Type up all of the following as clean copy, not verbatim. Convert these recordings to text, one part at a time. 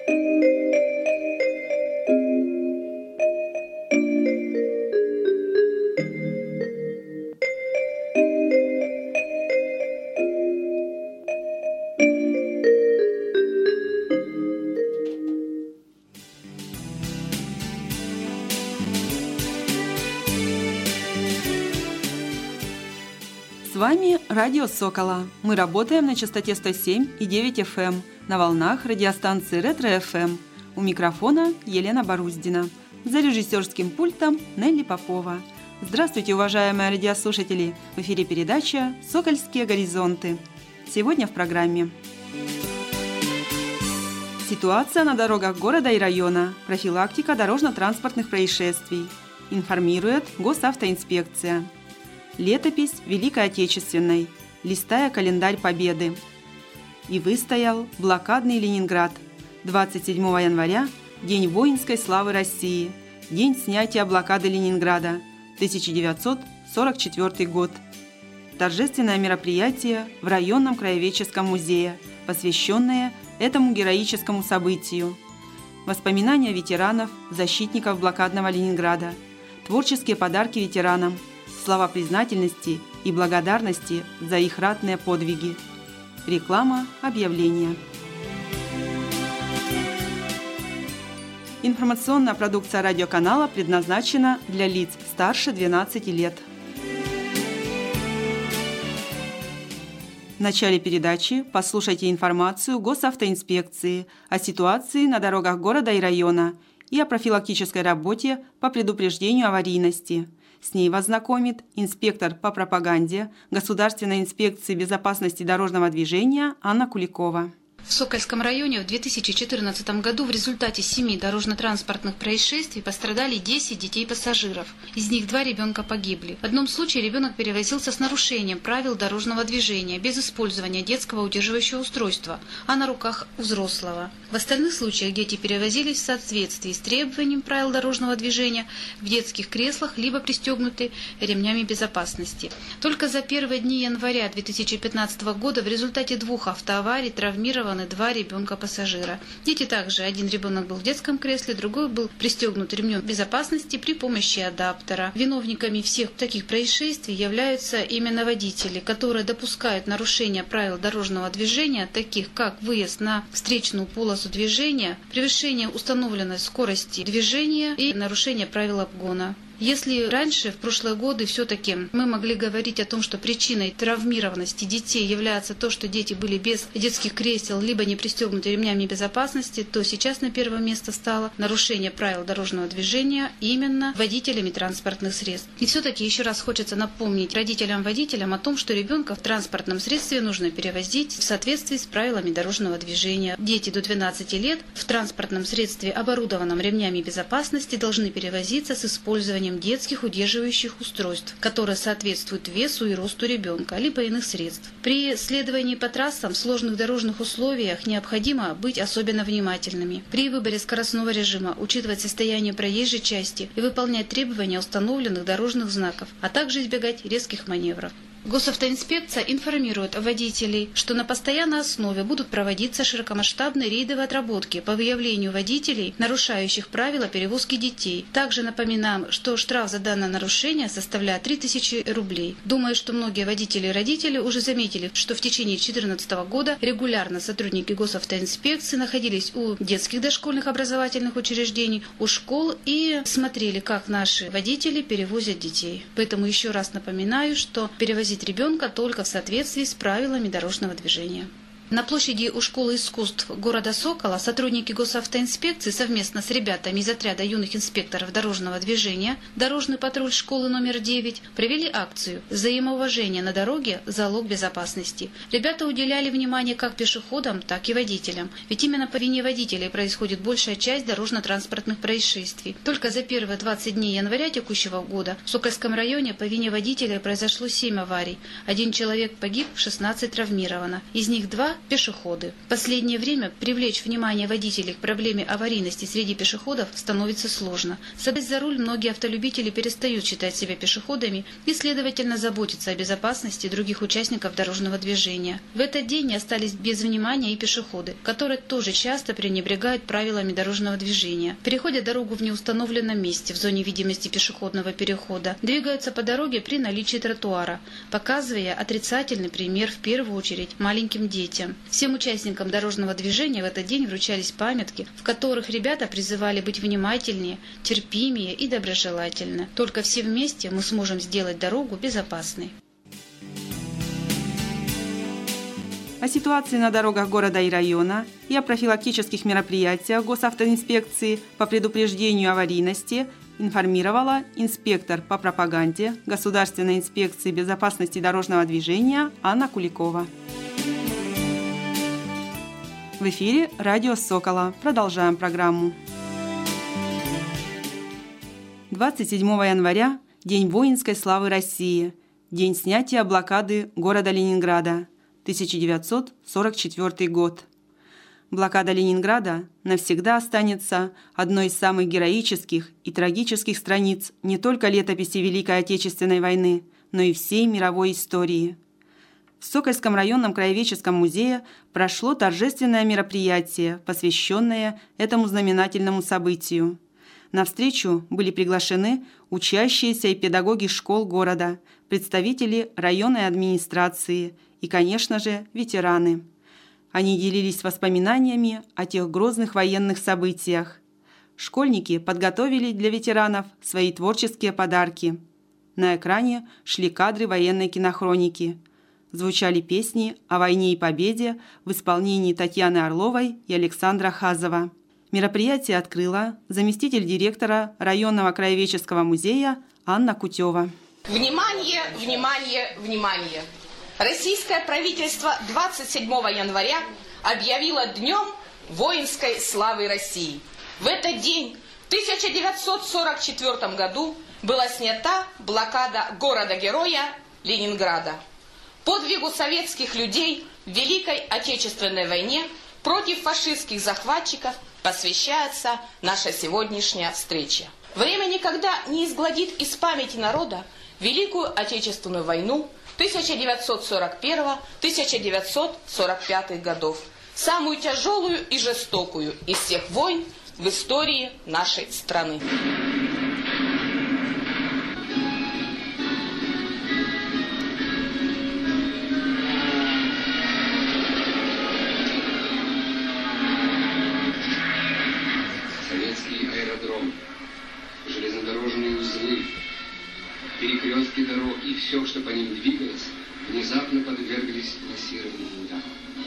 С вами радио «Сокола». Мы работаем на частоте 107,9 FM на волнах радиостанции «Ретро-ФМ». У микрофона Елена Боруздина. За режиссерским пультом Нелли Попова. Здравствуйте, уважаемые радиослушатели! В эфире передача «Сокольские горизонты». Сегодня в программе ситуация на дорогах города и района, профилактика дорожно-транспортных происшествий. Информирует Госавтоинспекция. Летопись Великой Отечественной, листая календарь Победы. И выстоял блокадный Ленинград. 27 января – День воинской славы России, день снятия блокады Ленинграда, 1944 год. Торжественное мероприятие в районном краеведческом музее, посвященное этому героическому событию. Воспоминания ветеранов, защитников блокадного Ленинграда, творческие подарки ветеранам, слова признательности и благодарности за их ратные подвиги. Реклама, объявления. Информационная продукция радиоканала предназначена для лиц старше 12 лет. В начале передачи послушайте информацию Госавтоинспекции о ситуации на дорогах города и района и о профилактической работе по предупреждению аварийности. С ней вас знакомит инспектор по пропаганде Государственной инспекции безопасности дорожного движения Анна Куликова. В Сокольском районе в 2014 году в результате 7 дорожно-транспортных происшествий пострадали 10 детей-пассажиров. Из них 2 ребенка погибли. В одном случае ребенок перевозился с нарушением правил дорожного движения, без использования детского удерживающего устройства, а на руках у взрослого. В остальных случаях дети перевозились в соответствии с требованием правил дорожного движения в детских креслах, либо пристегнуты ремнями безопасности. Только за первые дни января 2015 года в результате 2 автоаварий травмированы 2 ребенка-пассажира. Дети также, один ребенок был в детском кресле, другой был пристегнут ремнем безопасности при помощи адаптера. Виновниками всех таких происшествий являются именно водители, которые допускают нарушения правил дорожного движения, таких как выезд на встречную полосу движения, превышение установленной скорости движения и нарушение правил обгона. Если раньше, в прошлые годы, все-таки мы могли говорить о том, что причиной травмированности детей является то, что дети были без детских кресел, либо не пристегнуты ремнями безопасности, то сейчас на первое место стало нарушение правил дорожного движения именно водителями транспортных средств. И все-таки еще раз хочется напомнить родителям-водителям о том, что ребенка в транспортном средстве нужно перевозить в соответствии с правилами дорожного движения. Дети до 12 лет в транспортном средстве, оборудованном ремнями безопасности, должны перевозиться с использованием детских удерживающих устройств, которые соответствуют весу и росту ребенка, либо иных средств. При следовании по трассам в сложных дорожных условиях необходимо быть особенно внимательными. При выборе скоростного режима учитывать состояние проезжей части и выполнять требования установленных дорожных знаков, а также избегать резких маневров. Госавтоинспекция информирует водителей, что на постоянной основе будут проводиться широкомасштабные рейдовые отработки по выявлению водителей, нарушающих правила перевозки детей. Также напоминаем, что штраф за данное нарушение составляет 3000 рублей. Думаю, что многие водители и родители уже заметили, что в течение 2014 года регулярно сотрудники Госавтоинспекции находились у детских дошкольных образовательных учреждений, у школ и смотрели, как наши водители перевозят детей. Поэтому еще раз напоминаю, что перевозить ребенка только в соответствии с правилами дорожного движения. На площади у школы искусств города Сокола сотрудники Госавтоинспекции совместно с ребятами из отряда юных инспекторов дорожного движения «Дорожный патруль школы номер 9» провели акцию «Взаимоуважение на дороге. Залог безопасности». Ребята уделяли внимание как пешеходам, так и водителям. Ведь именно по вине водителей происходит большая часть дорожно-транспортных происшествий. Только за первые 20 дней января текущего года в Сокольском районе по вине водителей произошло 7 аварий. 1 человек погиб, 16 травмировано. Из них 2 – пешеходы. В последнее время привлечь внимание водителей к проблеме аварийности среди пешеходов становится сложно. Садясь за руль, многие автолюбители перестают считать себя пешеходами и, следовательно, заботиться о безопасности других участников дорожного движения. В этот день не остались без внимания и пешеходы, которые тоже часто пренебрегают правилами дорожного движения, переходят дорогу в неустановленном месте в зоне видимости пешеходного перехода, двигаются по дороге при наличии тротуара, показывая отрицательный пример в первую очередь маленьким детям. Всем участникам дорожного движения в этот день вручались памятки, в которых ребята призывали быть внимательнее, терпимее и доброжелательны. Только все вместе мы сможем сделать дорогу безопасной. О ситуации на дорогах города и района и о профилактических мероприятиях госавтоинспекции по предупреждению аварийности информировала инспектор по пропаганде Государственной инспекции безопасности дорожного движения Анна Куликова. В эфире радио «Сокола». Продолжаем программу. 27 января – День воинской славы России, день снятия блокады города Ленинграда, 1944 год. Блокада Ленинграда навсегда останется одной из самых героических и трагических страниц не только летописи Великой Отечественной войны, но и всей мировой истории. В Сокольском районном краеведческом музее прошло торжественное мероприятие, посвященное этому знаменательному событию. На встречу были приглашены учащиеся и педагоги школ города, представители районной администрации и, конечно же, ветераны. Они делились воспоминаниями о тех грозных военных событиях. Школьники подготовили для ветеранов свои творческие подарки. На экране шли кадры военной кинохроники. Звучали песни о войне и победе в исполнении Татьяны Орловой и Александра Хазова. Мероприятие открыла заместитель директора районного краеведческого музея Анна Кутева. Внимание, внимание, внимание! Российское правительство 27 января объявило Днем воинской славы России. В этот день, в 1944 году, была снята блокада города-героя Ленинграда. Подвигу советских людей в Великой Отечественной войне против фашистских захватчиков посвящается наша сегодняшняя встреча. Время никогда не изгладит из памяти народа Великую Отечественную войну 1941-1945 годов, самую тяжелую и жестокую из всех войн в истории нашей страны. Советский аэродром, железнодорожные узлы, перекрестки дорог и все, что по ним двигалось, внезапно подверглись массированному удару.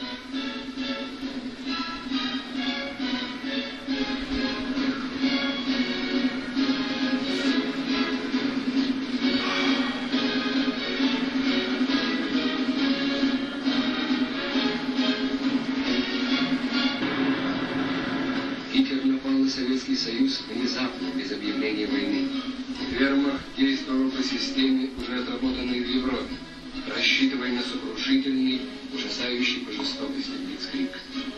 Гитлер напал на Советский Союз внезапно, без объявления войны. Вермахт действовал по системе, уже отработанной в Европе, рассчитывая на сокрушительный, ужасающий по жестокости блицкриг.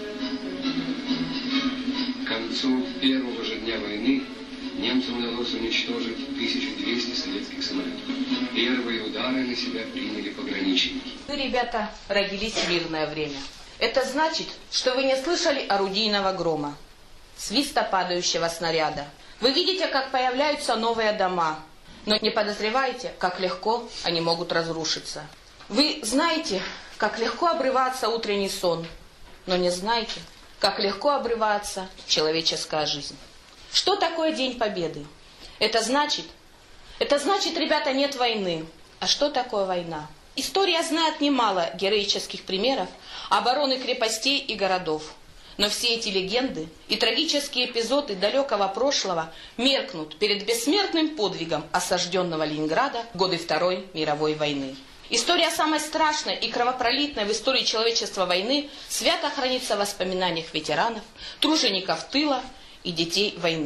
К концу первого же дня войны немцам удалось уничтожить 1200 советских самолетов. Первые удары на себя приняли пограничники. Вы, ребята, родились в мирное время. Это значит, что вы не слышали орудийного грома, свиста падающего снаряда. Вы видите, как появляются новые дома, но не подозреваете, как легко они могут разрушиться. Вы знаете, как легко обрывается утренний сон, но не знаете, как легко обрывается человеческая жизнь. Что такое День Победы? Это значит, ребята, нет войны. А что такое война? История знает немало героических примеров обороны крепостей и городов. Но все эти легенды и трагические эпизоды далекого прошлого меркнут перед бессмертным подвигом осажденного Ленинграда в годы Второй мировой войны. История самой страшной и кровопролитной в истории человечества войны свято хранится в воспоминаниях ветеранов, тружеников тыла и детей войны.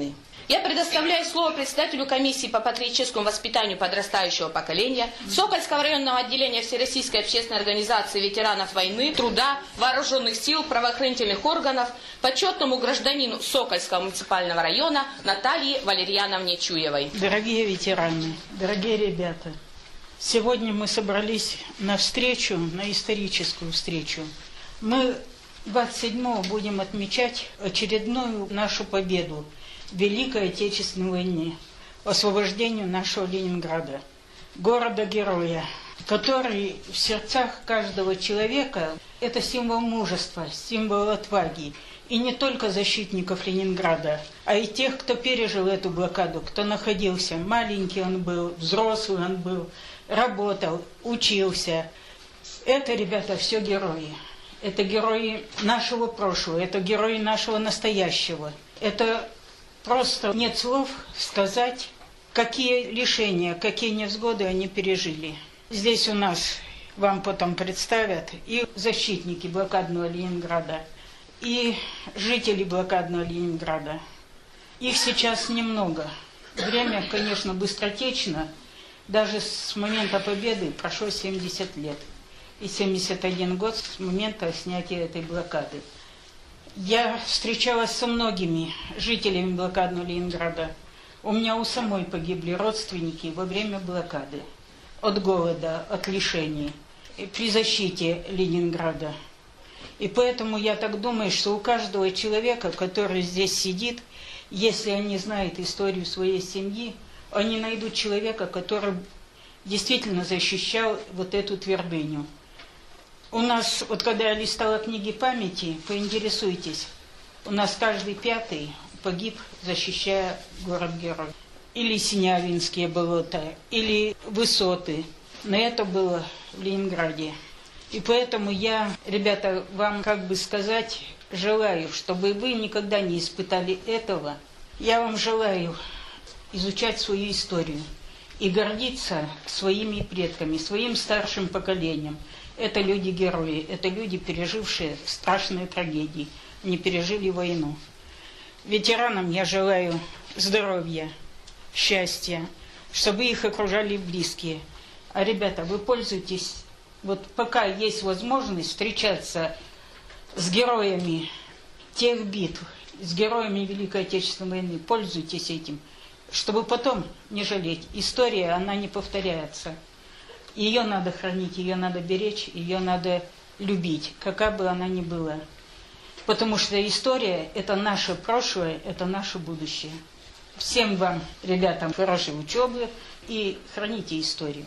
Я предоставляю слово председателю комиссии по патриотическому воспитанию подрастающего поколения Сокольского районного отделения Всероссийской общественной организации ветеранов войны, труда, вооруженных сил, правоохранительных органов, почетному гражданину Сокольского муниципального района Наталье Валерьяновне Чуевой. Дорогие ветераны, дорогие ребята, сегодня мы собрались на встречу, на историческую встречу. Мы 27-го будем отмечать очередную нашу победу в Великой Отечественной войне, освобождению нашего Ленинграда, города-героя, который в сердцах каждого человека – это символ мужества, символ отваги. И не только защитников Ленинграда, а и тех, кто пережил эту блокаду, кто находился. Маленький он был, взрослый он был, работал, учился. Это, ребята, все герои. Это герои нашего прошлого, это герои нашего настоящего. Это просто нет слов сказать, какие лишения, какие невзгоды они пережили. Здесь у нас вам потом представят и защитники блокадного Ленинграда, и жители блокадного Ленинграда. Их сейчас немного. Время, конечно, быстротечно. Даже с момента победы прошло 70 лет. И 71 год с момента снятия этой блокады. Я встречалась со многими жителями блокадного Ленинграда. У меня у самой погибли родственники во время блокады. От голода, от лишений. И при защите Ленинграда. И поэтому я так думаю, что у каждого человека, который здесь сидит, если они знают историю своей семьи, они найдут человека, который действительно защищал вот эту твердыню. У нас, вот когда я листала книги памяти, поинтересуйтесь, у нас каждый пятый погиб, защищая город-герой. Или Синявинские болота, или высоты. Но это было в Ленинграде. И поэтому я, ребята, вам, как бы сказать, желаю, чтобы вы никогда не испытали этого. Я вам желаю изучать свою историю и гордиться своими предками, своим старшим поколением. Это люди-герои, это люди, пережившие страшные трагедии, не пережили войну. Ветеранам я желаю здоровья, счастья, чтобы их окружали близкие. А, ребята, вы пользуйтесь, вот пока есть возможность встречаться с героями тех битв, с героями Великой Отечественной войны, пользуйтесь этим, чтобы потом не жалеть. История, она не повторяется. Ее надо хранить, ее надо беречь, ее надо любить, какая бы она ни была. Потому что история – это наше прошлое, это наше будущее. Всем вам, ребятам, хорошей учебы и храните историю.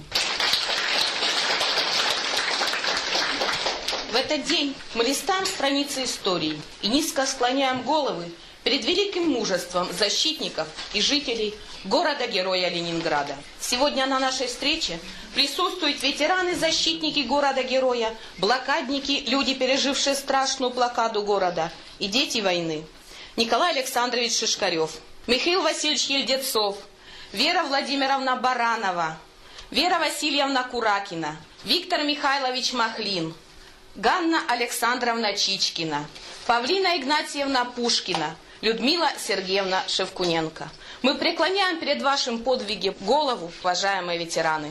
В этот день мы листаем страницы истории и низко склоняем головы перед великим мужеством защитников и жителей города-героя Ленинграда. Сегодня на нашей встрече присутствуют ветераны-защитники города-героя, блокадники, люди, пережившие страшную блокаду города, и дети войны. Николай Александрович Шишкарев, Михаил Васильевич Ельдецов, Вера Владимировна Баранова, Вера Васильевна Куракина, Виктор Михайлович Махлин, Ганна Александровна Чичкина, Павлина Игнатьевна Пушкина, Людмила Сергеевна Шевкуненко. Мы преклоняем перед вашим подвигом голову, уважаемые ветераны.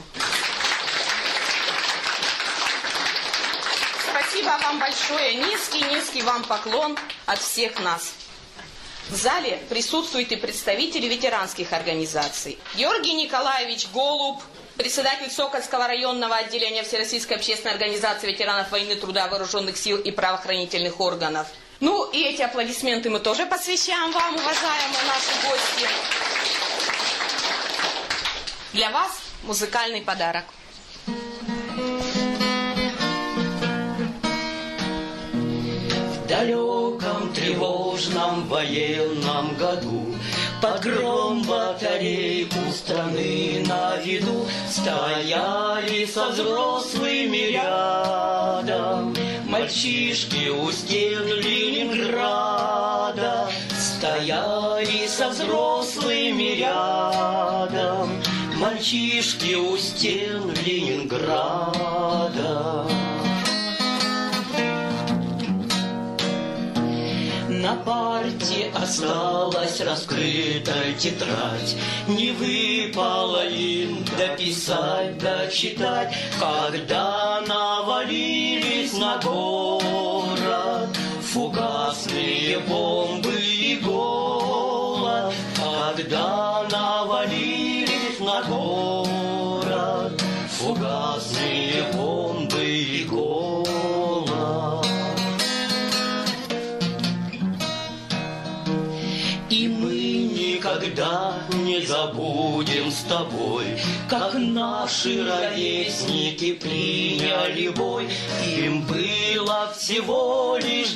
Спасибо вам большое. Низкий вам поклон от всех нас. В зале присутствуют и представители ветеранских организаций. Георгий Николаевич Голуб, председатель Сокольского районного отделения Всероссийской общественной организации ветеранов войны, труда, вооруженных сил и правоохранительных органов. Ну и эти аплодисменты мы тоже посвящаем вам, уважаемые наши гости. Для вас музыкальный подарок. В далеком тревожном военном году под гром батарей у страны на виду стояли со взрослыми рядом мальчишки у стен Ленинграда. Стояли со взрослыми рядом мальчишки у стен Ленинграда. На парте осталась раскрытая тетрадь, не выпало им дописать, дочитать, когда навалились на город фугасные бомбы и голод, когда навалились на город фугасные бомбы и голод. И мы никогда не забудем с тобой, как наши ровесники приняли бой. Им было всего лишь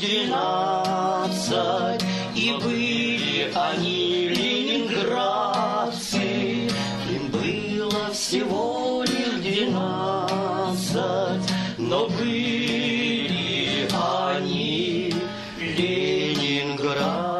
12, и были они ленинградцы. Им было всего лишь 12, но были они ленинградцы.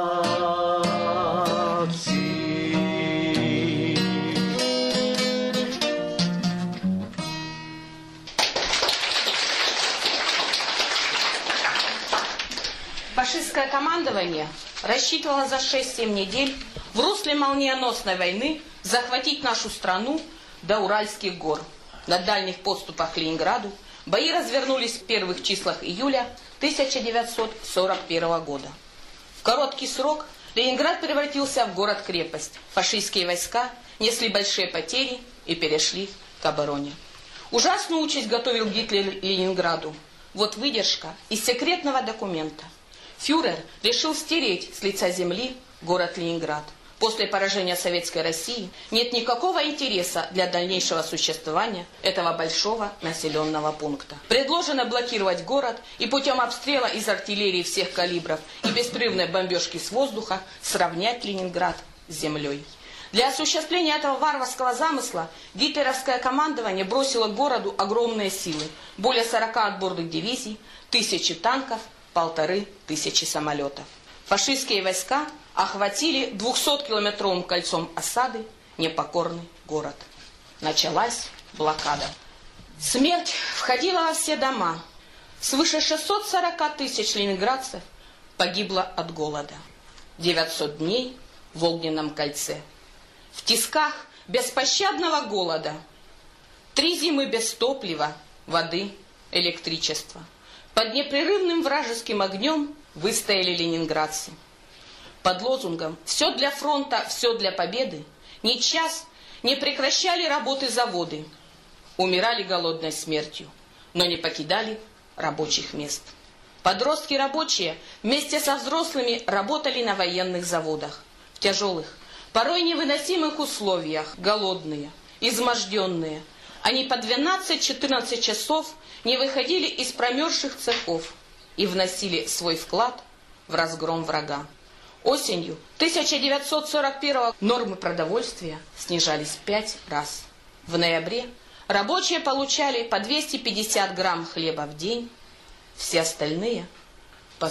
Фашистское командование рассчитывало за 6-7 недель в русле молниеносной войны захватить нашу страну до Уральских гор. На дальних подступах к Ленинграду бои развернулись в первых числах июля 1941 года. В короткий срок Ленинград превратился в город-крепость. Фашистские войска несли большие потери и перешли к обороне. Ужасную участь готовил Гитлер Ленинграду. Вот выдержка из секретного документа. Фюрер решил стереть с лица земли город Ленинград. После поражения Советской России нет никакого интереса для дальнейшего существования этого большого населенного пункта. Предложено блокировать город и путем обстрела из артиллерии всех калибров и беспрерывной бомбежки с воздуха сравнять Ленинград с землей. Для осуществления этого варварского замысла гитлеровское командование бросило к городу огромные силы. Более 40 отборных дивизий, 1000 танков, 1500 самолетов. Фашистские войска охватили 200-километровым кольцом осады непокорный город. Началась блокада. Смерть входила во все дома. Свыше 640 тысяч ленинградцев погибло от голода. 900 дней в огненном кольце. В тисках беспощадного голода. 3 зимы без топлива, воды, электричества. Под непрерывным вражеским огнем выстояли ленинградцы. Под лозунгом «Все для фронта, все для победы» ни час не прекращали работы заводы. Умирали голодной смертью, но не покидали рабочих мест. Подростки рабочие вместе со взрослыми работали на военных заводах. В тяжелых, порой невыносимых условиях, голодные, изможденные. Они по 12-14 часов не выходили из промерзших цехов и вносили свой вклад в разгром врага. Осенью 1941 нормы продовольствия снижались 5 раз. В ноябре рабочие получали по 250 грамм хлеба в день, все остальные по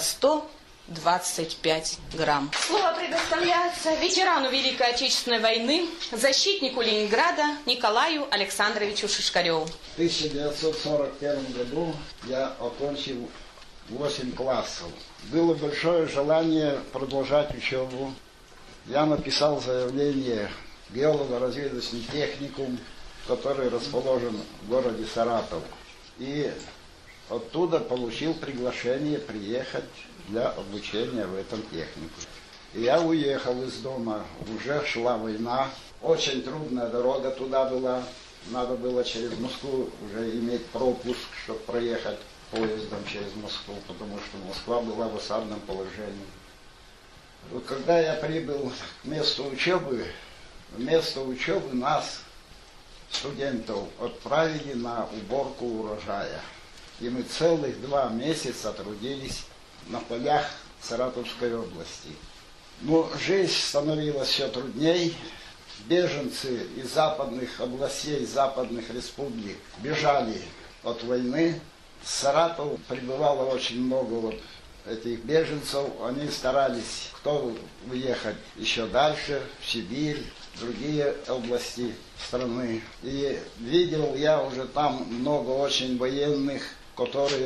125 грамм. Слово предоставляется ветерану Великой Отечественной войны, защитнику Ленинграда Николаю Александровичу Шишкареву. В 1941 году я окончил 8 классов. Было большое желание продолжать учебу. Я написал заявление в геолого-разведывательный техникум, который расположен в городе Саратов. И оттуда получил приглашение приехать для обучения в этом техникуме. И я уехал из дома. Уже шла война. Очень трудная дорога туда была. Надо было через Москву уже иметь пропуск, чтобы проехать поездом через Москву, потому что Москва была в осадном положении. Вот когда я прибыл к месту учебы, вместо учебы нас, студентов, отправили на уборку урожая. И мы целых 2 месяца трудились на полях Саратовской области. Но жизнь становилась все трудней. Беженцы из западных областей, западных республик бежали от войны. В Саратов прибывало очень много этих беженцев. Они старались, кто уехать еще дальше, в Сибирь, в другие области страны. И видел я уже там много очень военных, которые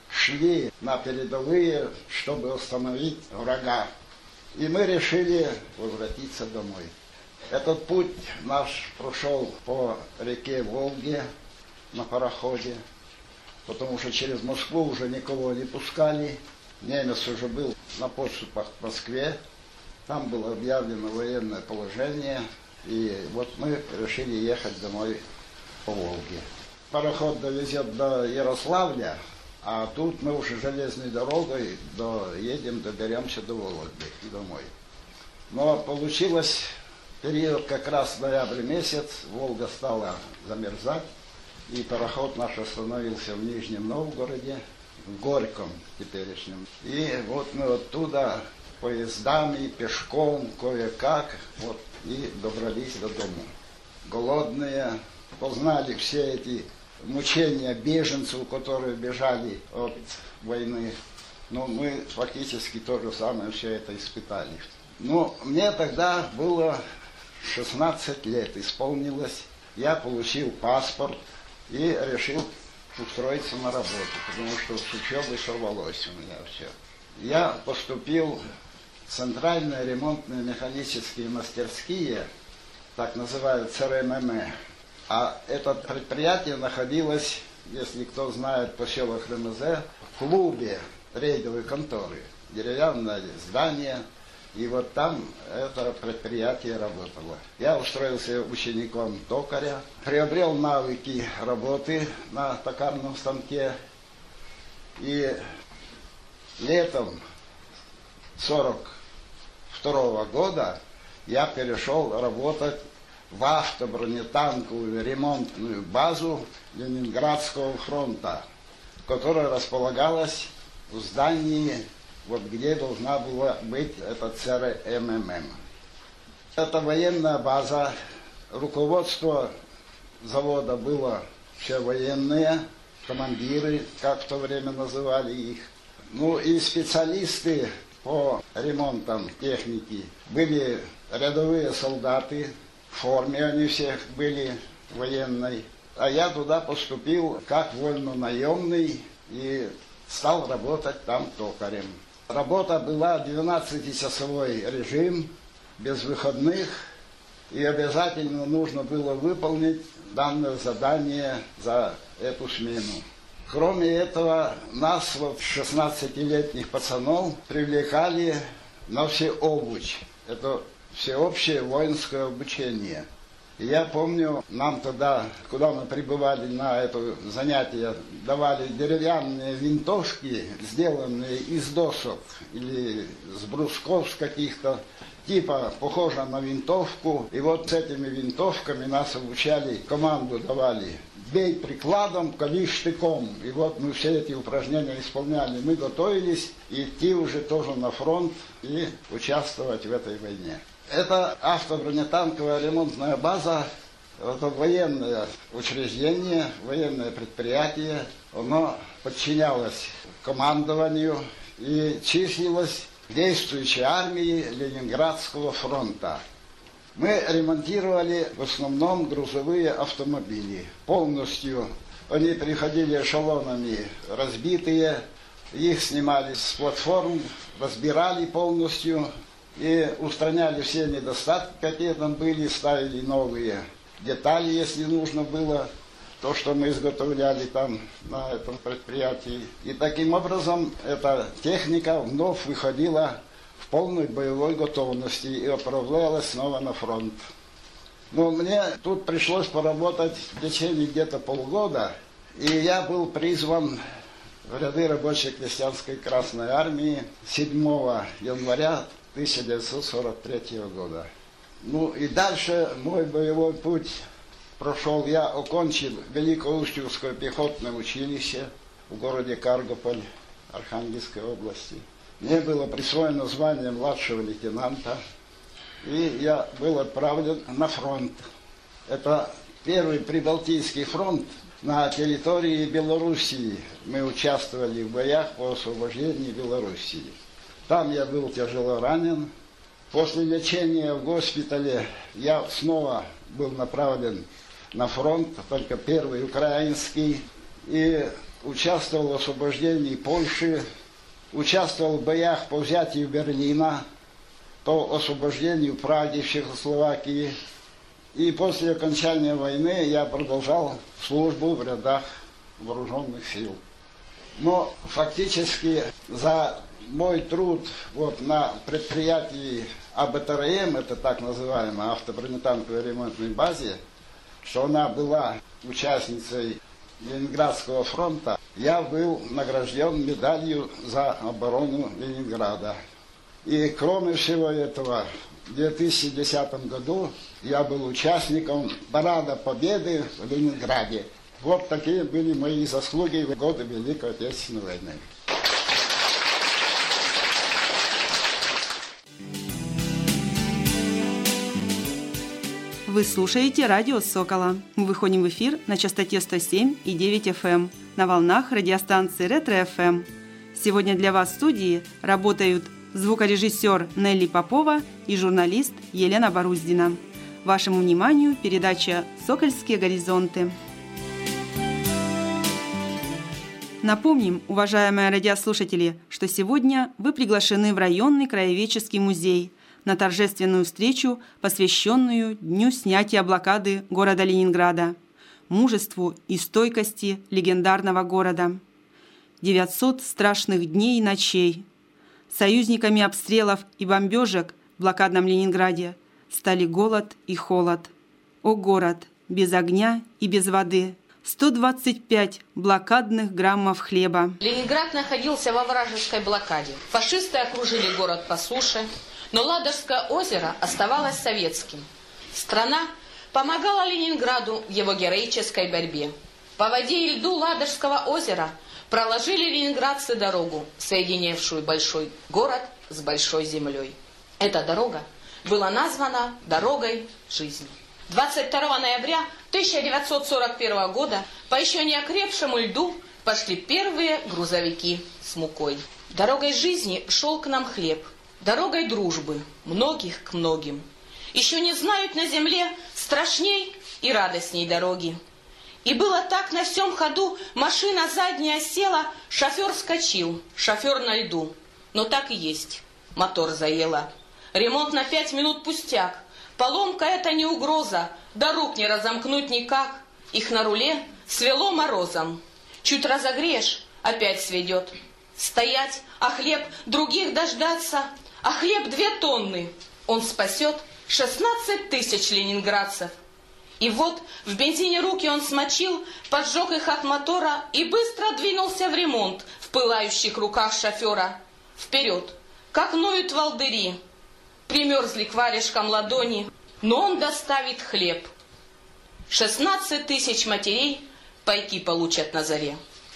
шли на передовые, чтобы остановить врага. И мы решили возвратиться домой. Этот путь наш прошел по реке Волге на пароходе, потому что через Москву уже никого не пускали. Немец уже был на подступах к Москве, там было объявлено военное положение, и вот мы решили ехать домой по Волге. Пароход довезет до Ярославля, а тут мы уже железной дорогой доберемся до Вологды и домой. Но получилось период как раз ноябрь месяц, Волга стала замерзать, и пароход наш остановился в Нижнем Новгороде, в Горьком теперешнем. И вот мы оттуда поездами, пешком, кое-как, вот, и добрались до дома. Голодные, познали все эти мучения беженцев, которые бежали от войны. Но мы фактически то же самое все это испытали. Но мне тогда было 16 лет исполнилось. Я получил паспорт и решил устроиться на работу, потому что с учебой сорвалось у меня все. Я поступил в Центральные ремонтные механические мастерские, так называют ЦРММ. А это предприятие находилось, если кто знает, поселок РМЗ, в клубе рейдовой конторы. Деревянное здание. И вот там это предприятие работало. Я устроился учеником токаря, приобрел навыки работы на токарном станке. И летом 1942 года я перешел работать в автобронетанковую ремонтную базу Ленинградского фронта, которая располагалась в здании, вот где должна была быть эта ЦРММ. Это военная база, руководство завода было все военные, командиры, как в то время называли их. Ну и специалисты по ремонтам техники были рядовые солдаты, в форме они всех были военной. А я туда поступил как вольнонаемный и стал работать там токарем. Работа была 12-часовой режим, без выходных, и обязательно нужно было выполнить данное задание за эту смену. Кроме этого, нас, вот 16-летних пацанов, привлекали на всеобуч. Это всеобщее воинское обучение. И я помню, нам тогда, куда мы прибывали на это занятие, давали деревянные винтовки, сделанные из досок или с брусков с каких-то, типа похоже на винтовку. И вот с этими винтовками нас обучали, команду давали: бей прикладом, кали штыком. И вот мы все эти упражнения исполняли. Мы готовились идти уже тоже на фронт и участвовать в этой войне. Это автобронетанковая ремонтная база, это военное учреждение, военное предприятие. Оно подчинялось командованию и числилось в действующей армии Ленинградского фронта. Мы ремонтировали в основном грузовые автомобили. Полностью они приходили эшелонами разбитые, их снимали с платформ, разбирали полностью и устраняли все недостатки, какие там были, ставили новые детали, если нужно было, то, что мы изготовляли там на этом предприятии. И таким образом эта техника вновь выходила в полной боевой готовности и отправлялась снова на фронт. Но мне тут пришлось поработать в течение где-то полгода, и я был призван в ряды рабочей крестьянской Красной Армии 7 января 1943 года. Ну и дальше мой боевой путь прошел. Я окончил Великоустюгское пехотное училище в городе Каргополь Архангельской области. Мне было присвоено звание младшего лейтенанта, и я был отправлен на фронт. Это первый Прибалтийский фронт на территории Белоруссии. Мы участвовали в боях по освобождению Белоруссии. Там я был тяжело ранен. После лечения в госпитале я снова был направлен на фронт, только первый украинский. И участвовал в освобождении Польши, участвовал в боях по взятию Берлина, по освобождению Праги в Чехословакии. И после окончания войны я продолжал службу в рядах вооруженных сил. Но фактически за мой труд вот на предприятии АБТРМ, это так называемая автобронетанковой ремонтной базе, что она была участницей Ленинградского фронта, я был награжден медалью за оборону Ленинграда. И кроме всего этого, в 2010 году я был участником Парада Победы в Ленинграде. Вот такие были мои заслуги в годы Великой Отечественной войны. Вы слушаете радио «Сокола». Мы выходим в эфир на частоте 107,9 FM на волнах радиостанции «Ретро-ФМ». Сегодня для вас в студии работают звукорежиссер Нелли Попова и журналист Елена Боруздина. Вашему вниманию передача «Сокольские горизонты». Напомним, уважаемые радиослушатели, что сегодня вы приглашены в районный краеведческий музей на торжественную встречу, посвященную Дню снятия блокады города Ленинграда, мужеству и стойкости легендарного города. 900 страшных дней и ночей. Союзниками обстрелов и бомбежек в блокадном Ленинграде стали голод и холод. О город, без огня и без воды! 125 блокадных граммов хлеба. Ленинград находился во вражеской блокаде. Фашисты окружили город по суше, но Ладожское озеро оставалось советским. Страна помогала Ленинграду в его героической борьбе. По воде и льду Ладожского озера проложили ленинградцы дорогу, соединившую большой город с большой землей. Эта дорога была названа «Дорогой жизни». 22 ноября 1941 года по еще не окрепшему льду пошли первые грузовики с мукой. Дорогой жизни шел к нам хлеб, дорогой дружбы, многих к многим. Еще не знают на земле страшней и радостней дороги. И было так на всем ходу, машина задняя села, шофер скочил, шофер на льду. Но так и есть, мотор заело. Ремонт на 5 минут пустяк. Поломка это не угроза, да рук не разомкнуть никак. Их на руле свело морозом. Чуть разогреешь, опять сведет. Стоять, а хлеб других дождаться, а хлеб 2 тонны. Он спасет 16 тысяч ленинградцев. И вот в бензине руки он смочил, поджег их от мотора и быстро двинулся в ремонт в пылающих руках шофера. Вперед, как ноют волдыри. Примерзли к варежкам ладони, но он доставит хлеб. 16 тысяч матерей пайки получат на заре.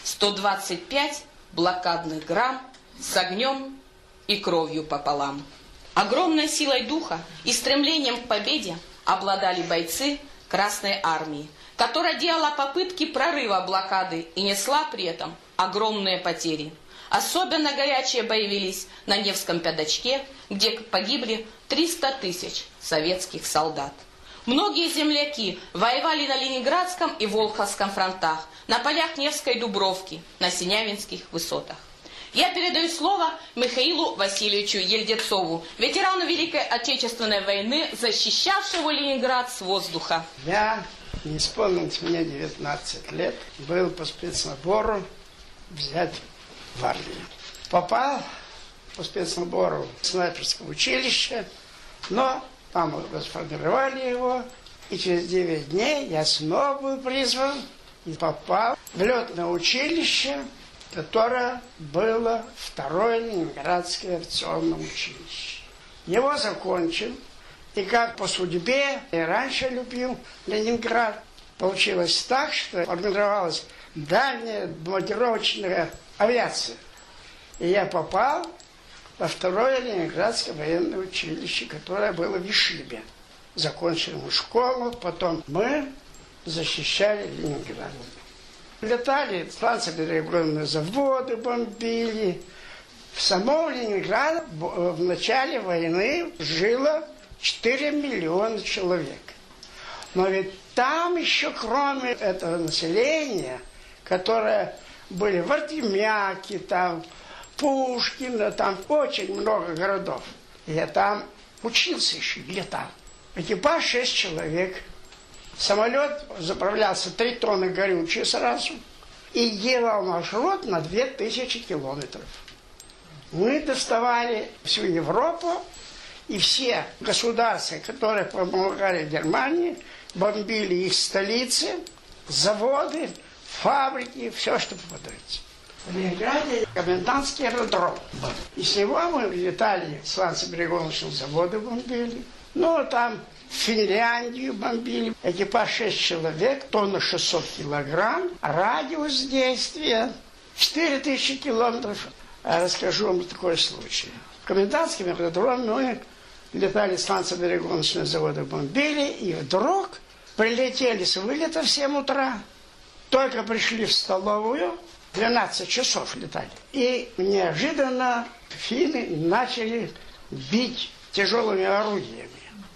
125 блокадных грамм с огнем и кровью пополам. Огромной силой духа и стремлением к победе обладали бойцы Красной армии, которая делала попытки прорыва блокады и несла при этом огромные потери. Особенно горячие бои велись на Невском пятачке, где погибли 300 тысяч советских солдат. Многие земляки воевали на Ленинградском и Волховском фронтах, на полях Невской Дубровки, на Синявинских высотах. Я передаю слово Михаилу Васильевичу Ельдецову, ветерану Великой Отечественной войны, защищавшего Ленинград с воздуха. Я, не исполнилось мне 19 лет, был по спецнабору взять в армию. Попал по спецнабору в снайперское училище, но там расформировали его, и через 9 дней я снова был призван и попал в летное училище, которое было 2-е Ленинградское авиационное училище. Его закончил, и как по судьбе, я раньше любил Ленинград, получилось так, что формировалась дальняя бомбардировочная авиация. И я попал во 2-е Ленинградское военное училище, которое было в Ишибе. Закончили мы школу, потом мы защищали Ленинград. Летали станции-перегонные заводы, бомбили. В самом Ленинграде в начале войны жило 4 миллиона человек. Но ведь там еще, кроме этого населения, которое были в Артемяке, там, Пушкино, там очень много городов. Я там учился еще, летал. Экипаж 6 человек. Самолет заправлялся 3 тонны горючего сразу и делал маршрут на 2000 километров. Мы доставали всю Европу, и все государства, которые помогали Германии, бомбили их столицы, заводы, фабрики, все, что попадается. В Ленинграде комендантский аэродром был. И с него мы летали, сланцеберегоночные заводы бомбили. Ну, там Финляндию бомбили. Экипаж 6 человек, тонна 600 килограмм. Радиус действия 4000 километров. Расскажу вам такой случай. В комендантском аэродроме мы летали, сланцеберегоночные заводы бомбили, и вдруг прилетели с вылета в 7 утра. Только пришли в столовую, 12 часов летали. И неожиданно финны начали бить тяжелыми орудиями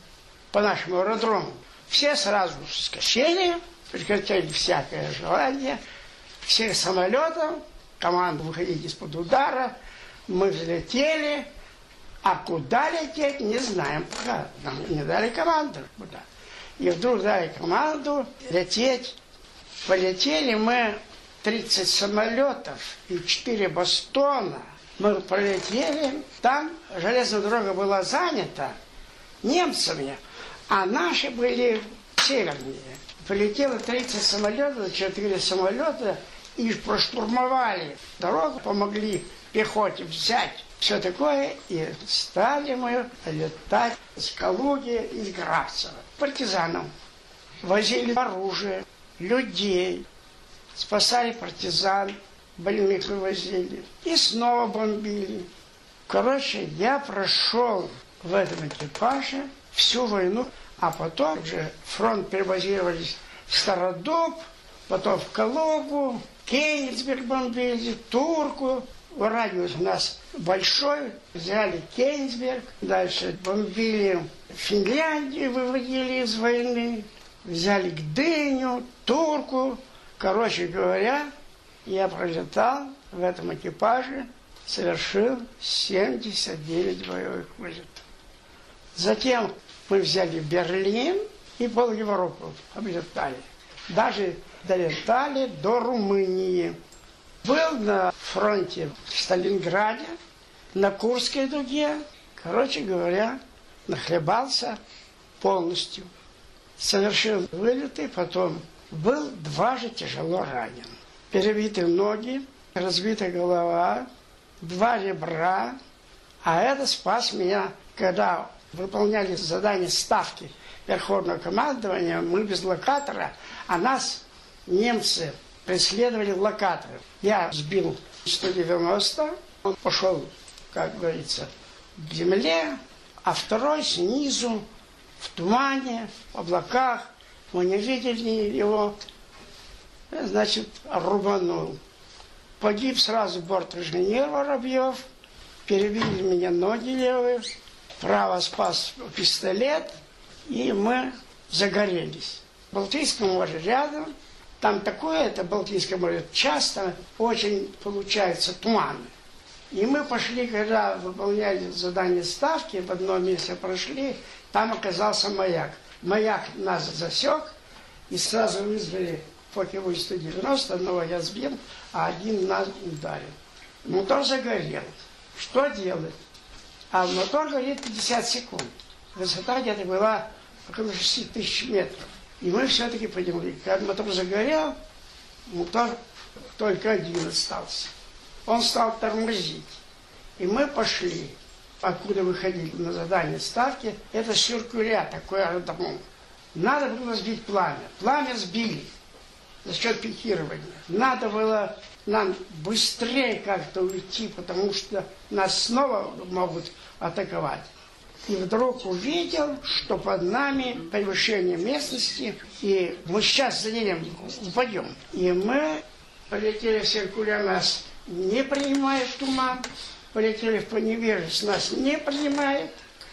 по нашему аэродрому. Все сразу вскочили, прекратили всякое желание. Всех самолетов, команда выходить из-под удара. Мы взлетели, а куда лететь, не знаем пока. Нам не дали команду куда. И вдруг дали команду лететь. Полетели мы 30 самолетов и 4 Бостона. Мы пролетели. Там железная дорога была занята немцами, а наши были севернее. Полетело 30 самолетов, 4 самолета, и проштурмовали дорогу, помогли пехоте взять все такое, и стали мы летать с Калуги, из Грацева. Партизанам возили оружие, людей, спасали партизан, больных вывозили. И снова бомбили. Короче, я прошел в этом экипаже всю войну, а потом уже фронт перебазировались в Стародуб, потом в Калугу, Кенигсберг бомбили, Турку. Радиус у нас большой, взяли Кенигсберг, дальше бомбили Финляндию, выводили из войны, взяли Гдыню, Турку. Короче говоря, я пролетал в этом экипаже, совершил 79 боевых вылетов. Затем мы взяли Берлин и пол-Европы облетали. Даже долетали до Румынии. Был на фронте в Сталинграде, на Курской дуге. Короче говоря, нахлебался полностью. Совершил вылеты, потом был дважды тяжело ранен. Перебиты ноги, разбита голова, 2 ребра. А это спас меня, когда выполняли задание ставки Верховного командования, мы без локатора, а нас немцы преследовали локаторы. Я сбил 190, он пошел, как говорится, к земле, а второй снизу, в тумане, в облаках, мы не видели его, значит, рубанул. Погиб сразу борт-инженер Воробьев, перебили меня ноги левые, право спас пистолет, и мы загорелись. В Балтийском море рядом, там такое, это Балтийское море, часто очень получается туманы. И мы пошли, когда выполняли задание ставки, в одном месте прошли, там оказался маяк. Маяк нас засек, и сразу вызвали Фокке 190, одного я сбил, а один нас ударил. Мотор загорел. Что делать? А мотор горит 50 секунд. Высота где-то была около 6000 метров. И мы все-таки поняли, когда мотор загорел, мотор только один остался. Он стал тормозить. И мы пошли, откуда выходили на задание ставки, это Сюркюля, такой аэродром. Надо было сбить пламя. Пламя сбили за счет пикирования. Надо было нам быстрее как-то уйти, потому что нас снова могут атаковать. И вдруг увидел, что под нами превышение местности, и мы сейчас за ним упадем. И мы полетели в Сюркюля, нас не принимает туман, полетели в Поневежец, нас не принимает.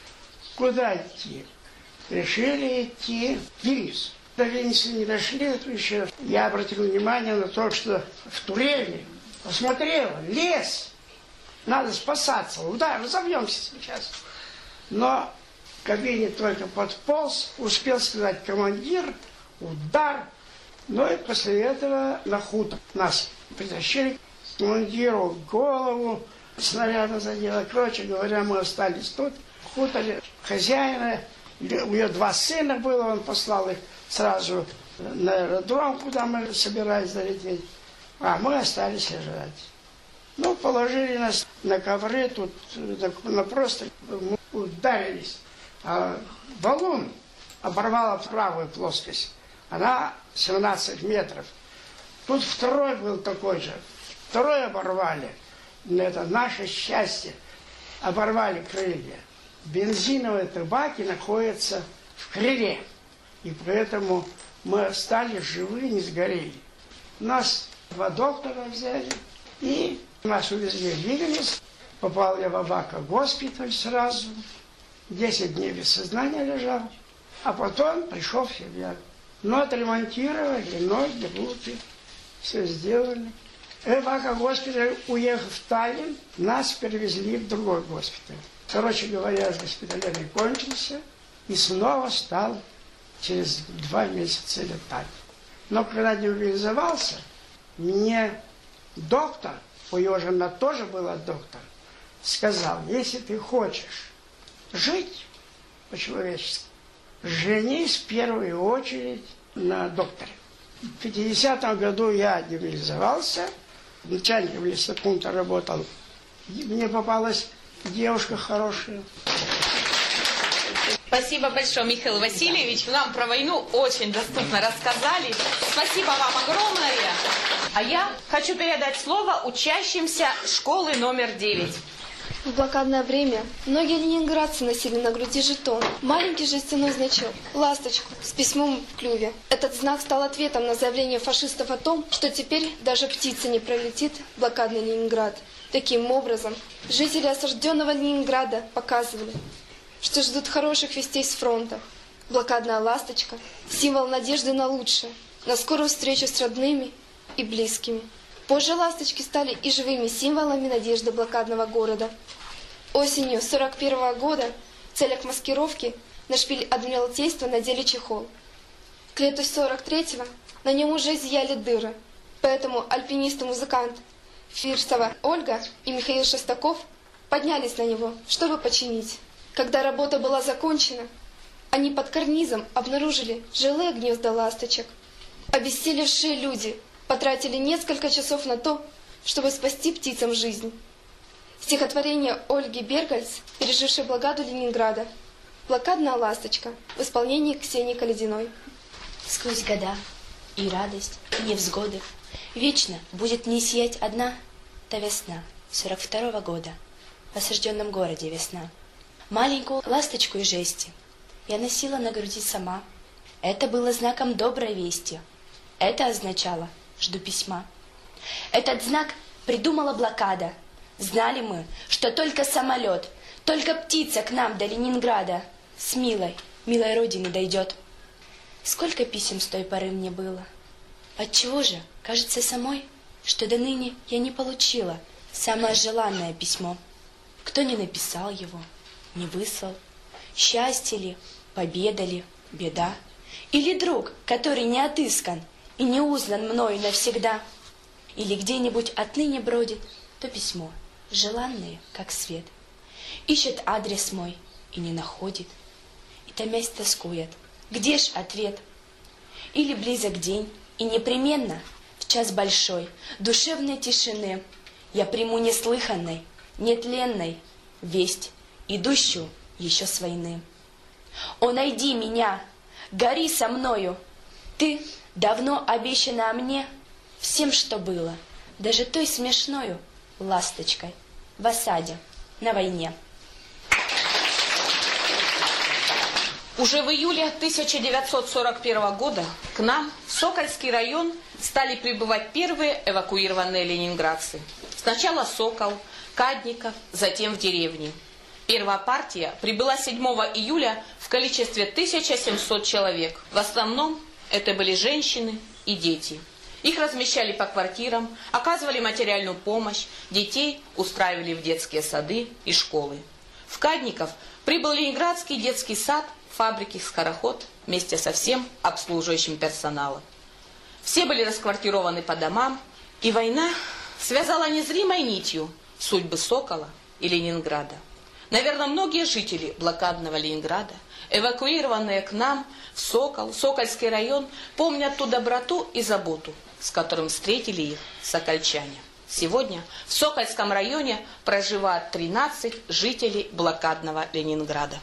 Куда идти? Решили идти в Вильнюс. До Вильнюса не дошли, то еще я обратил внимание на то, что в Турели Посмотрела, лес. Надо спасаться. Удар, разобьемся сейчас. Но в кабине только подполз, успел сказать командир, удар. Ну и после этого на хутор нас притащили. Командиру голову снаряда задело. Короче говоря, мы остались тут. В хуторе хозяина, у нее 2 сына было, он послал их сразу на аэродром, куда мы собирались залететь. А мы остались лежать. Ну, положили нас на ковры, тут просто мы ударились. А валун оборвала правую плоскость. Она 17 метров. Тут второй был такой же. Второй оборвали. Это наше счастье. Оборвали крылья. Бензиновые баки находятся в крыле. И поэтому мы остались живы, не сгорели. Нас 2 доктора взяли и нас увезли в Вильнюс. Попал я в Абака госпиталь сразу. 10 дней без сознания лежал. А потом пришел в себя. Но отремонтировали ноги, руки. Все сделали. Абака госпиталь, уехав в Таллин, нас перевезли в другой госпиталь. Короче говоря, госпиталь кончился. И снова стал через 2 месяца летать. Но когда демобилизовался, мне доктор, у его жена тоже была доктор, сказал, если ты хочешь жить по-человечески, женись в первую очередь на докторе. В 50-м году я демобилизовался, начальником лесопункта работал. Мне попалась девушка хорошая. Спасибо большое, Михаил Васильевич. Вы нам про войну очень доступно рассказали. Спасибо вам огромное. А я хочу передать слово учащимся школы номер 9. В блокадное время многие ленинградцы носили на груди жетон, маленький жестяной значок, ласточку с письмом в клюве. Этот знак стал ответом на заявление фашистов о том, что теперь даже птица не пролетит в блокадный Ленинград. Таким образом, жители осажденного Ленинграда показывали, что ждут хороших вестей с фронта. Блокадная ласточка – символ надежды на лучшее, на скорую встречу с родными и близкими. Позже ласточки стали и живыми символами надежды блокадного города. Осенью 1941 года в целях маскировки на шпиль Адмиралтейства надели чехол. К лету 1943-го на нем уже зияли дыры, поэтому альпинист-музыкант Фирсова Ольга и Михаил Шестаков поднялись на него, чтобы починить. Когда работа была закончена, они под карнизом обнаружили жилые гнезда ласточек. Обессилевшие люди потратили несколько часов на то, чтобы спасти птицам жизнь. Стихотворение Ольги Бергольц, пережившей блокаду Ленинграда, «Блокадная ласточка» в исполнении Ксении Калединой. Сквозь года и радость, и невзгоды вечно будет мне сиять одна та весна 42-го года в осажденном городе весна. Маленькую ласточку и жести я носила на груди сама. Это было знаком доброй вести. Это означало «жду письма». Этот знак придумала блокада. Знали мы, что только самолет, только птица к нам до Ленинграда с милой родины дойдет. Сколько писем с той поры мне было. Отчего же, кажется самой, что до ныне я не получила самое желанное письмо. Кто не написал его, не выслал, счастье ли, победа ли, беда, или друг, который не отыскан и не узнан мною навсегда, или где-нибудь отныне бродит то письмо, желанное, как свет, ищет адрес мой и не находит, и томясь тоскует, где ж ответ? Или близок день, и непременно в час большой душевной тишины я приму неслыханной, нетленной весть, идущую еще с войны. О, найди меня, гори со мною, ты давно обещана мне всем, что было, даже той смешною ласточкой в осаде на войне. Уже в июле 1941 года к нам в Сокольский район стали прибывать первые эвакуированные ленинградцы. Сначала Сокол, Кадников, затем в деревни. Первая партия прибыла 7 июля в количестве 1700 человек. В основном это были женщины и дети. Их размещали по квартирам, оказывали материальную помощь, детей устраивали в детские сады и школы. В Кадников прибыл Ленинградский детский сад, фабрики «Скороход» вместе со всем обслуживающим персоналом. Все были расквартированы по домам, и война связала незримой нитью судьбы Сокола и Ленинграда. Наверное, многие жители блокадного Ленинграда, эвакуированные к нам в Сокол, Сокольский район, помнят ту доброту и заботу, с которым встретили их сокольчане. Сегодня в Сокольском районе проживает 13 жителей блокадного Ленинграда.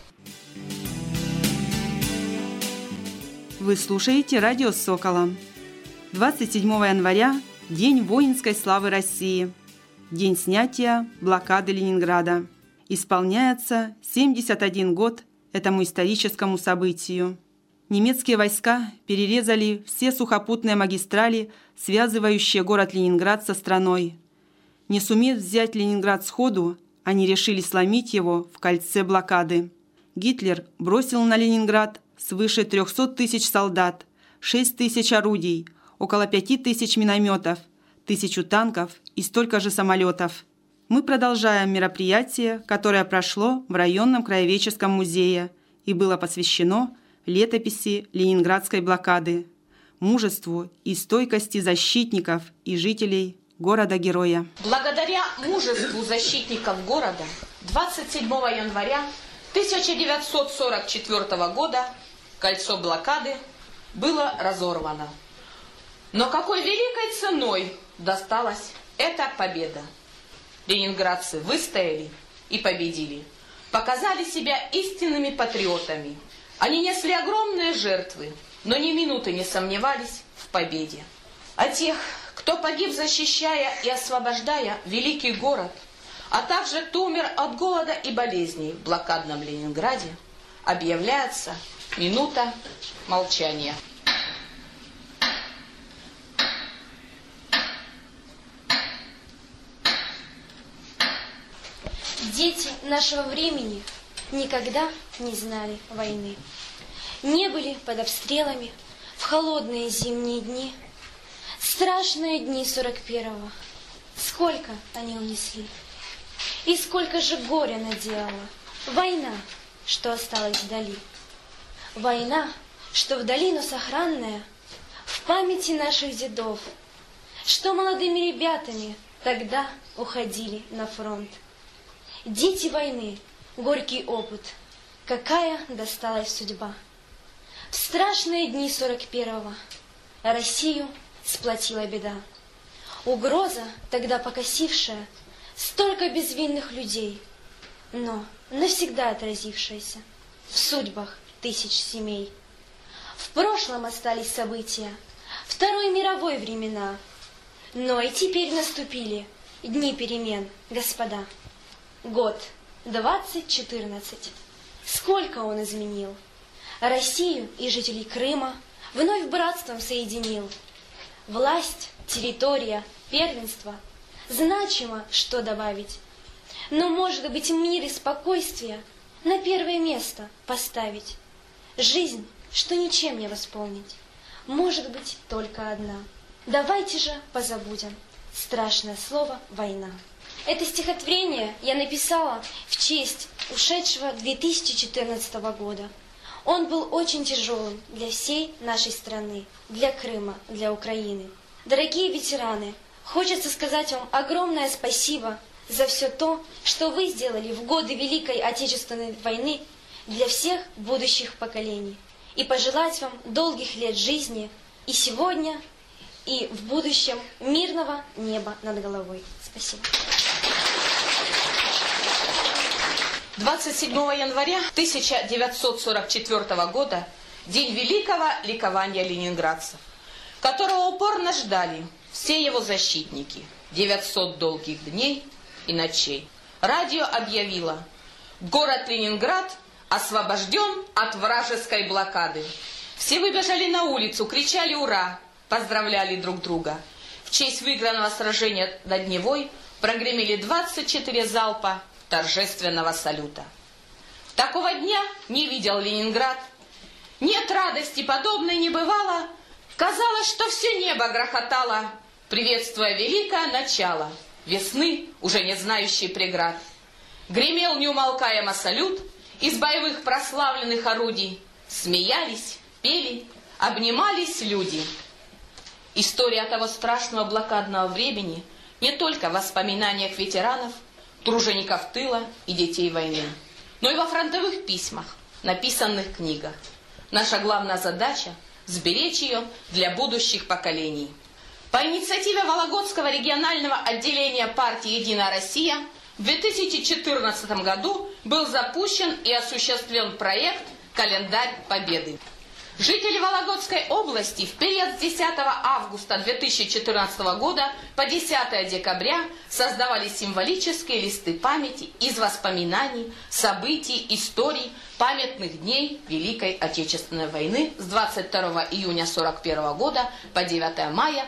Вы слушаете радио «Сокола». 27 января – День воинской славы России. День снятия блокады Ленинграда. Исполняется 71 год этому историческому событию. Немецкие войска перерезали все сухопутные магистрали, связывающие город Ленинград со страной. Не сумев взять Ленинград сходу, они решили сломить его в кольце блокады. Гитлер бросил на Ленинград свыше 300 тысяч солдат, 6 тысяч орудий, около 5 тысяч минометов, 1000 танков и столько же самолетов. Мы продолжаем мероприятие, которое прошло в районном краеведческом музее и было посвящено летописи Ленинградской блокады, мужеству и стойкости защитников и жителей города-героя. Благодаря мужеству защитников города 27 января 1944 года кольцо блокады было разорвано. Но какой великой ценой досталась эта победа? Ленинградцы выстояли и победили, показали себя истинными патриотами. Они несли огромные жертвы, но ни минуты не сомневались в победе. А тех, кто погиб, защищая и освобождая великий город, а также кто умер от голода и болезней в блокадном Ленинграде, объявляется минута молчания. Дети нашего времени никогда не знали войны. Не были под обстрелами в холодные зимние дни. Страшные дни 41-го. Сколько они унесли. И сколько же горя наделала. Война, что осталась вдали. Война, что вдали, но сохранная, в памяти наших дедов, что молодыми ребятами тогда уходили на фронт. Дети войны, горький опыт, какая досталась судьба. В страшные дни 41-го Россию сплотила беда. Угроза, тогда покосившая столько безвинных людей, но навсегда отразившаяся в судьбах тысяч семей. В прошлом остались события Второй мировой времена, но и теперь наступили дни перемен, господа. Год 2014. Сколько он изменил? Россию и жителей Крыма вновь братством соединил. Власть, территория, первенство. Значимо, что добавить. Но, может быть, мир и спокойствие на первое место поставить. Жизнь, что ничем не восполнить, может быть только одна. Давайте же позабудем страшное слово «война». Это стихотворение я написала в честь ушедшего 2014 года. Он был очень тяжелым для всей нашей страны, для Крыма, для Украины. Дорогие ветераны, хочется сказать вам огромное спасибо за все то, что вы сделали в годы Великой Отечественной войны для всех будущих поколений. И пожелать вам долгих лет жизни и сегодня, и в будущем мирного неба над головой. Спасибо. 27 января 1944 года день великого ликования ленинградцев, которого упорно ждали все его защитники 900 долгих дней и ночей. Радио объявило: город Ленинград освобожден от вражеской блокады. Все выбежали на улицу, кричали «Ура!», поздравляли друг друга. В честь выигранного сражения над Невой прогремели 24 залпа торжественного салюта. Такого дня не видел Ленинград. Нет радости, подобной не бывало Казалось, что все небо грохотало, приветствуя великое начало весны, уже не знающей преград. Гремел неумолкаемо салют из боевых прославленных орудий. Смеялись, пели, обнимались люди. История того страшного блокадного времени не только в воспоминаниях ветеранов, тружеников тыла и детей войны, но и во фронтовых письмах, написанных книгах. Наша главная задача – сберечь ее для будущих поколений. По инициативе Вологодского регионального отделения партии «Единая Россия» в 2014 году был запущен и осуществлен проект «Календарь Победы». Жители Вологодской области в период с 10 августа 2014 года по 10 декабря создавали символические листы памяти из воспоминаний, событий, историй, памятных дней Великой Отечественной войны с 22 июня 1941 года по 9 мая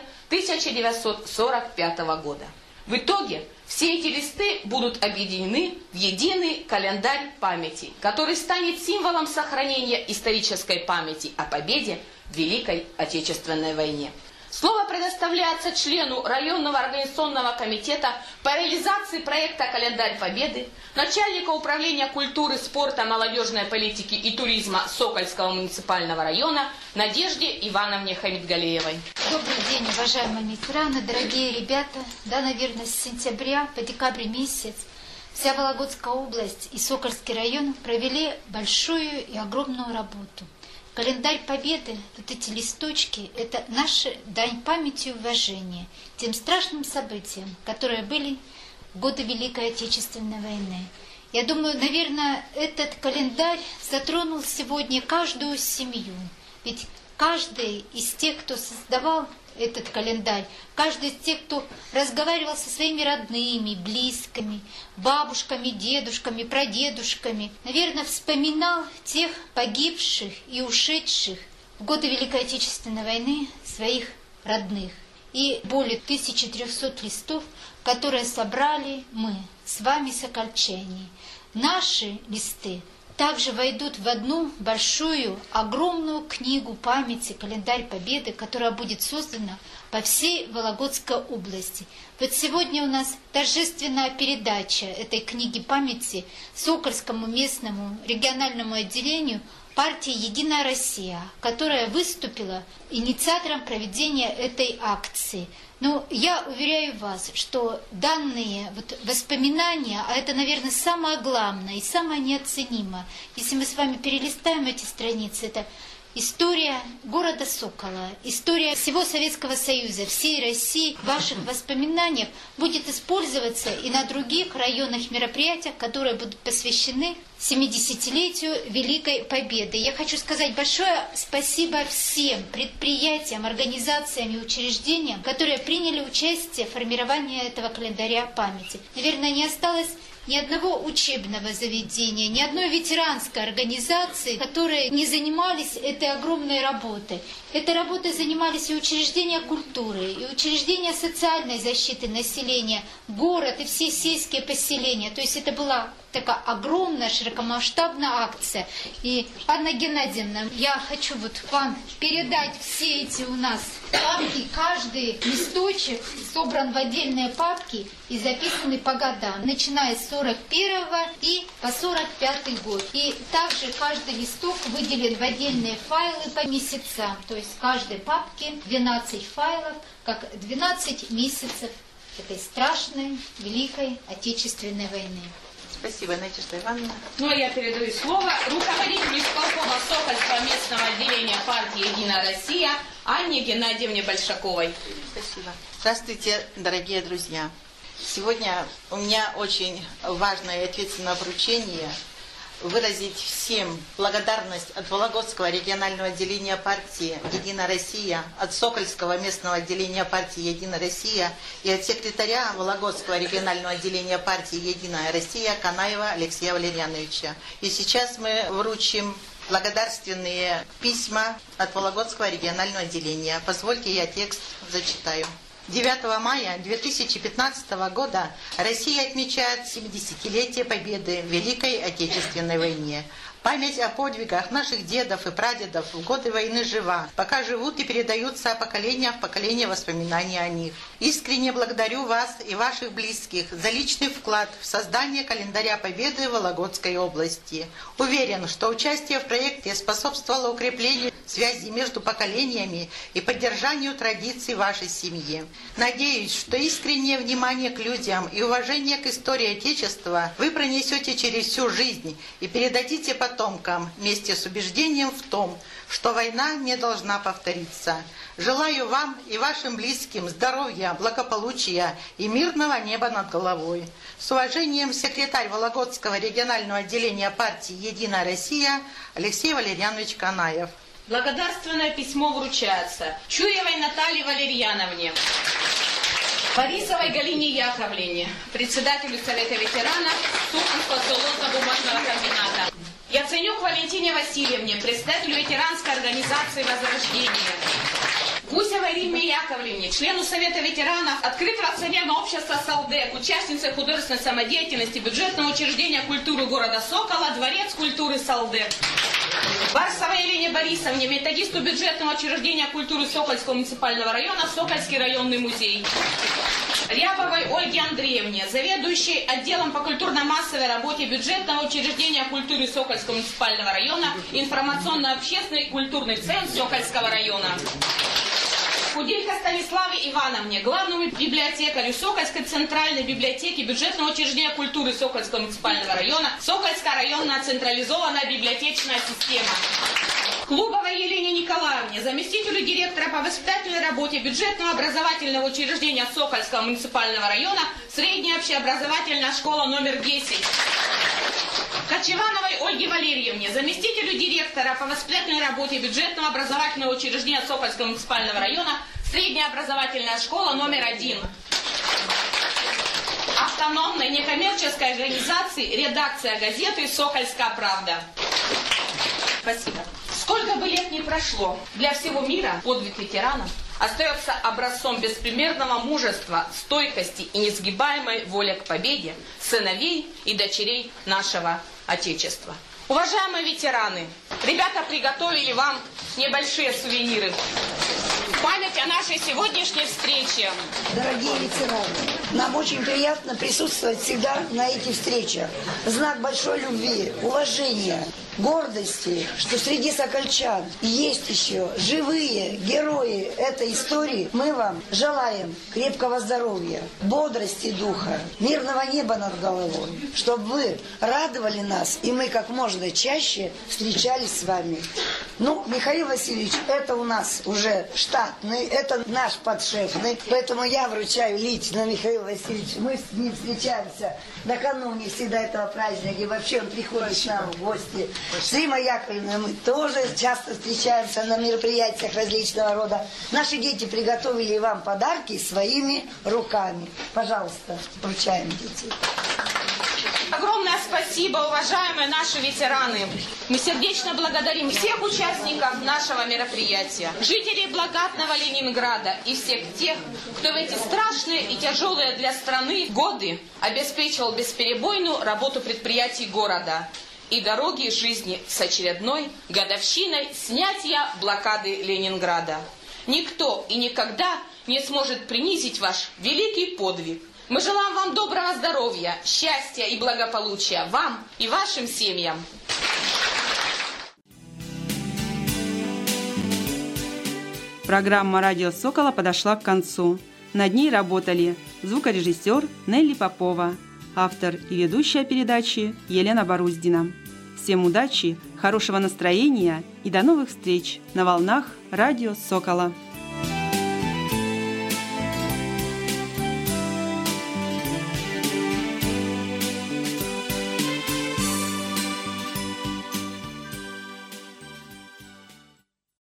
1945 года. В итоге все эти листы будут объединены в единый календарь памяти, который станет символом сохранения исторической памяти о победе в Великой Отечественной войне. Слово предоставляется члену районного организационного комитета по реализации проекта «Календарь Победы», начальника управления культуры, спорта, молодежной политики и туризма Сокольского муниципального района Надежде Ивановне Хамидгалеевой. Добрый день, уважаемые ветераны, дорогие ребята. Да, наверное, с сентября по декабрь месяц вся Вологодская область и Сокольский район провели большую и огромную работу. Календарь Победы, вот эти листочки, это наша дань памяти и уважения тем страшным событиям, которые были в годы Великой Отечественной войны. Я думаю, наверное, этот календарь затронул сегодня каждую семью. Ведь каждый из тех, кто создавал этот календарь, каждый из тех, кто разговаривал со своими родными, близкими, бабушками, дедушками, прадедушками, наверное, вспоминал тех погибших и ушедших в годы Великой Отечественной войны своих родных. И более 1300 листов, которые собрали мы с вами, сокольчане. Наши листы также войдут в одну большую, огромную книгу памяти «Календарь Победы», которая будет создана по всей Вологодской области. Вот сегодня у нас торжественная передача этой книги памяти Сокольскому местному региональному отделению партии «Единая Россия», которая выступила инициатором проведения этой акции. Но я уверяю вас, что данные воспоминания, а это, наверное, самое главное и самое неоценимое, если мы с вами перелистаем эти страницы, это история города Сокола, история всего Советского Союза, всей России в ваших воспоминаниях будет использоваться и на других районных мероприятиях, которые будут посвящены 70-летию Великой Победы. Я хочу сказать большое спасибо всем предприятиям, организациям и учреждениям, которые приняли участие в формировании этого календаря памяти. Наверное, не осталось ни одного учебного заведения, ни одной ветеранской организации, которые не занимались этой огромной работой. Этой работой занимались и учреждения культуры, и учреждения социальной защиты населения, город и все сельские поселения. То есть это была такая огромная, широкомасштабная акция. И, Анна Геннадьевна, я хочу вам передать все эти у нас папки. Каждый листочек собран в отдельные папки и записаны по годам, начиная с 41-го и по 45-й год. И также каждый листок выделен в отдельные файлы по месяцам. То есть в каждой папке 12 файлов, как 12 месяцев этой страшной, Великой Отечественной войны. Спасибо, Надежда Ивановна. Ну, а я передаю слово руководителю исполкома Сокольского местного отделения партии «Единая Россия» Анне Геннадьевне Большаковой. Спасибо. Здравствуйте, дорогие друзья. Сегодня у меня очень важное и ответственное поручение выразить всем благодарность от Вологодского регионального отделения партии «Единая Россия», от Сокольского местного отделения партии «Единая Россия» и от секретаря Вологодского регионального отделения партии «Единая Россия» Канаева Алексея Валерьяновича. И сейчас мы вручим благодарственные письма от Вологодского регионального отделения. Позвольте, я текст зачитаю. 9 мая 2015 года Россия отмечает 70-летие победы в Великой Отечественной войне. Память о подвигах наших дедов и прадедов в годы войны жива, пока живут и передаются поколения в поколение воспоминания о них. Искренне благодарю вас и ваших близких за личный вклад в создание календаря Победы в Вологодской области. Уверен, что участие в проекте способствовало укреплению связи между поколениями и поддержанию традиций вашей семьи. Надеюсь, что искреннее внимание к людям и уважение к истории Отечества вы пронесете через всю жизнь и передадите потомкам вместе с убеждением в том, что война не должна повториться. Желаю вам и вашим близким здоровья, благополучия и мирного неба над головой. С уважением, секретарь Вологодского регионального отделения партии «Единая Россия» Алексей Валерьянович Канаев. Благодарственное письмо вручается Чуевой Наталье Валерьяновне, Борисовой Галине Яковлевне, председателю Совета ветеранов Суханского целлулозно-бумажного комбината, Яценюк Валентине Васильевне, председателю ветеранской организации «Возрождение», Гусевой Римме Яковлевне, члену Совета ветеранов Открытого акционерного общества «Салдек», участнице художественной самодеятельности бюджетного учреждения культуры города Сокола, Дворец культуры «Салдек». Барсовой Елене Борисовне, методисту бюджетного учреждения культуры Сокольского муниципального района, Сокольский районный музей. Рябовой Ольге Андреевне, заведующей отделом по культурно-массовой работе бюджетного учреждения культуры Сокольского муниципального района, информационно-общественный культурный центр Сокольского района. Куделько Станиславе Ивановне, главному библиотекарю Сокольской центральной библиотеки бюджетного учреждения культуры Сокольского муниципального района, Сокольская районная централизованная библиотечная система. Клубовой Елене Николаевне, заместителю директора по воспитательной работе бюджетного образовательного учреждения Сокольского муниципального района, средняя общеобразовательная школа номер 10. Кочевановой Ольге Валерьевне, заместителю директора по воспитательной работе бюджетного образовательного учреждения Сокольского муниципального района, средняя образовательная школа номер 1. Автономной некоммерческой организации редакция газеты «Сокольская правда». Спасибо. Сколько бы лет ни прошло, для всего мира подвиг ветеранов остается образцом беспримерного мужества, стойкости и несгибаемой воли к победе сыновей и дочерей нашего Отечества. Уважаемые ветераны, ребята приготовили вам небольшие сувениры в память о нашей сегодняшней встрече. Дорогие ветераны, нам очень приятно присутствовать всегда на этих встречах. Знак большой любви, уважения, гордости, что среди сокольчан есть еще живые герои этой истории. Мы вам желаем крепкого здоровья, бодрости духа, мирного неба над головой, чтобы вы радовали нас, и мы как можно чаще встречались с вами. Ну, Михаил Васильевич, это у нас уже штатный, это наш подшефный, поэтому я вручаю лично Михаилу Васильевичу. Мы с ним встречаемся накануне всегда этого праздника, и вообще он приходит к нам в гости. С Римой Яковлевной мы тоже часто встречаемся на мероприятиях различного рода. Наши дети приготовили вам подарки своими руками. Пожалуйста, вручаем, дети. Огромное спасибо, уважаемые наши ветераны. Мы сердечно благодарим всех участников нашего мероприятия, жителей благодатного Ленинграда и всех тех, кто в эти страшные и тяжелые для страны годы обеспечивал бесперебойную работу предприятий города и дороги жизни с очередной годовщиной снятия блокады Ленинграда. Никто и никогда не сможет принизить ваш великий подвиг. Мы желаем вам доброго здоровья, счастья и благополучия вам и вашим семьям. Программа «Радио Сокола» подошла к концу. Над ней работали звукорежиссер Нелли Попова, автор и ведущая передачи Елена Боруздина. Всем удачи, хорошего настроения и до новых встреч на волнах «Радио Сокола».